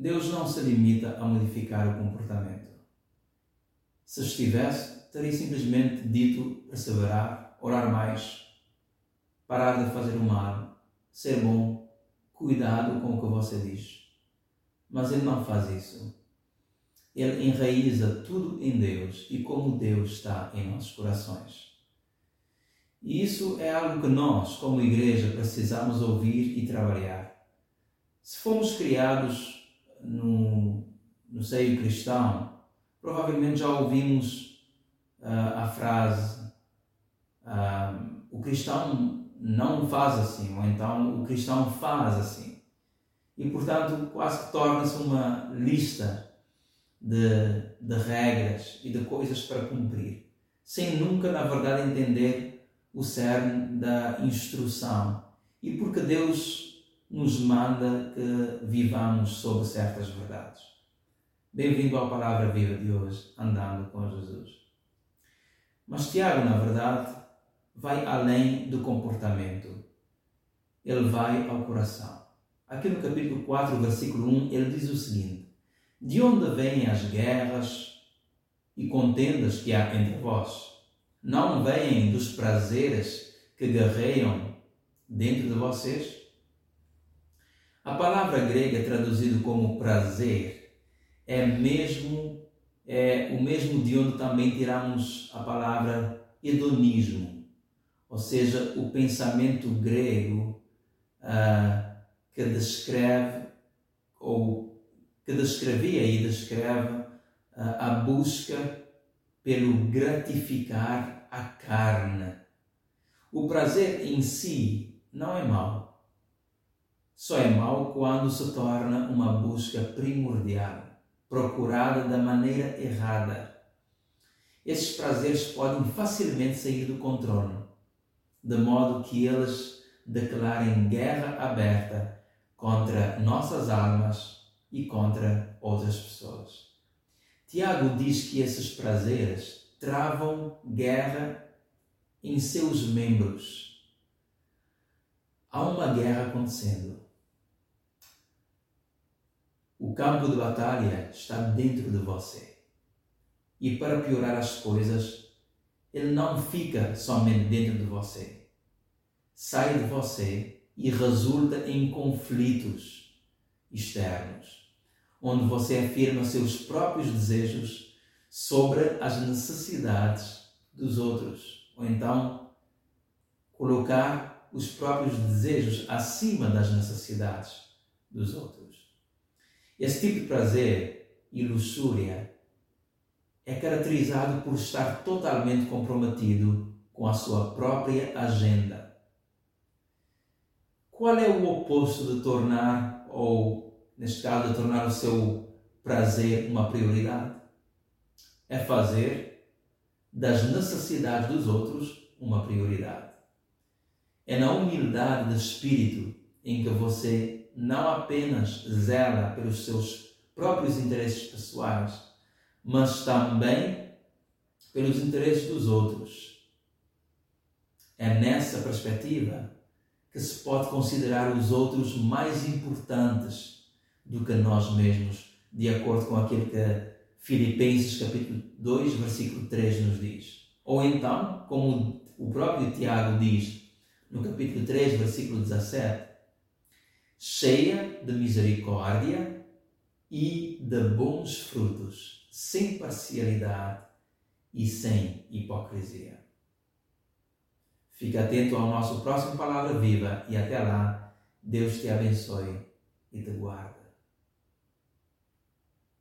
Deus não se limita a modificar o comportamento. Se estivesse, teria simplesmente dito perseverar, orar mais, parar de fazer o mal, ser bom, cuidado com o que você diz. Mas Ele não faz isso. Ele enraiza tudo em Deus e como Deus está em nossos corações. E isso é algo que nós, como igreja, precisamos ouvir e trabalhar. Se fomos criados no seio cristão, provavelmente já ouvimos a frase o cristão não faz assim, ou então o cristão faz assim. E, portanto, quase que torna-se uma lista de regras e de coisas para cumprir, sem nunca, na verdade, entender o cerne da instrução e porque Deus nos manda que vivamos sobre certas verdades. Bem-vindo à Palavra Viva de hoje, andando com Jesus. Mas Tiago, na verdade, vai além do comportamento. Ele vai ao coração. Aqui no capítulo 4, versículo 1, ele diz o seguinte: de onde vêm as guerras e contendas que há entre vós? Não vêm dos prazeres que guerreiam dentro de vocês? A palavra grega traduzida como prazer é o mesmo de onde também tiramos a palavra hedonismo, ou seja, o pensamento grego que descreve ou que descrevia e descreve a busca pelo gratificar a carne. O prazer em si não é mau. Só é mau quando se torna uma busca primordial, procurada da maneira errada. Esses prazeres podem facilmente sair do controle, de modo que eles declarem guerra aberta contra nossas almas e contra outras pessoas. Tiago diz que esses prazeres travam guerra em seus membros. Há uma guerra acontecendo. O campo de batalha está dentro de você. E para piorar as coisas, ele não fica somente dentro de você. Sai de você e resulta em conflitos externos, onde você afirma seus próprios desejos sobre as necessidades dos outros, ou então colocar os próprios desejos acima das necessidades dos outros. Esse tipo de prazer e luxúria é caracterizado por estar totalmente comprometido com a sua própria agenda. Qual é o oposto de tornar, ou neste caso, de tornar o seu prazer uma prioridade? É fazer das necessidades dos outros uma prioridade. É na humildade de espírito em que você não apenas zela pelos seus próprios interesses pessoais, mas também pelos interesses dos outros. É nessa perspectiva que se pode considerar os outros mais importantes do que nós mesmos, de acordo com aquilo que Filipenses capítulo 2, versículo 3 nos diz. Ou então, como o próprio Tiago diz no capítulo 3, versículo 17, cheia de misericórdia e de bons frutos, sem parcialidade e sem hipocrisia. Fica atento ao nosso próximo Palavra Viva e até lá, Deus te abençoe e te guarde.